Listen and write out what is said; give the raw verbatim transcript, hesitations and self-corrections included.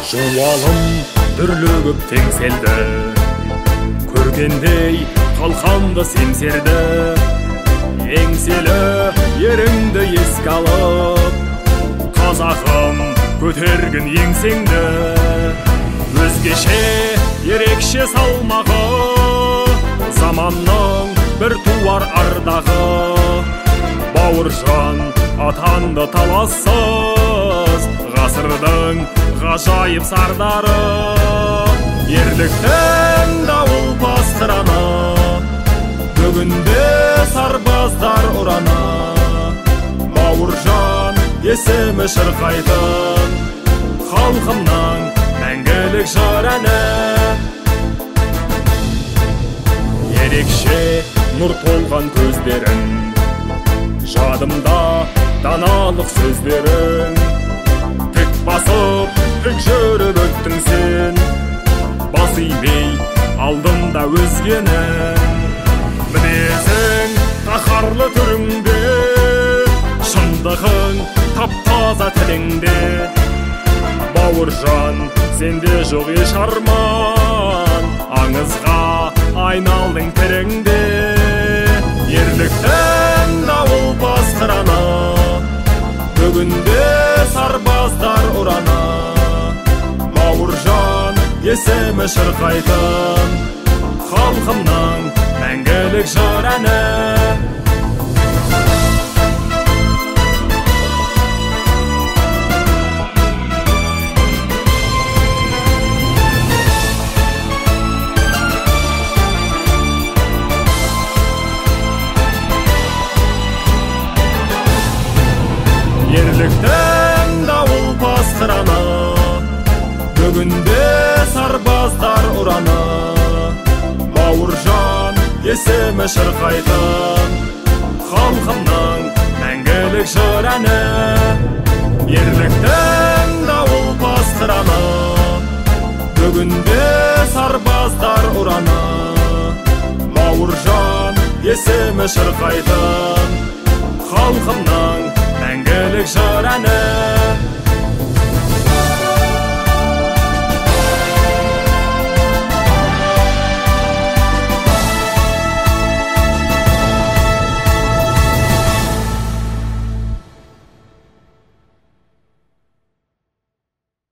жуалым дүрлігіп теңселді, көргендей қалқамды семсерді. Еңселі еріңді еске алып, қазағым көтергін еңсеңді. Өзгеше ерекше салмағы, заманның бір туар ардағы. Бауыржан атанды талассыз, ғасырдың ғажайып сардары. Ерліктің дауыл бастыраны, бүгінде сарбаздар ұраны. Бауыржан есімі шырқайтын, халқымның мәңгілік жыр әні. Ерекше нұр толған көздерің, жадымда даналық сөздерің. Тік басып, тік жүріп өттің сен, бас имей алдында өзгенің. Мінезің қаһарлы түріңде, шындығың тап-таза тіліңде. Бауыржан, сенде жоқ еш арман, аңызға айналдың тіріңде. Ерліктің дауыл бастыраны, бүгінде сарбаздар ұраны. Бауыржан есімі шырқайтын, халқымның мәңгілік жыр әні. Ерліктің дауыл бастыраны, бүгінде сарбаздар ұраны. Бауыржан есімі шырқайтын, халқымның мәңгілік жыр әні. Ерліктің дауыл бастыраны, бүгінде сарбаздар ұраны. Бауыржан есімі шырқайтын, халқымның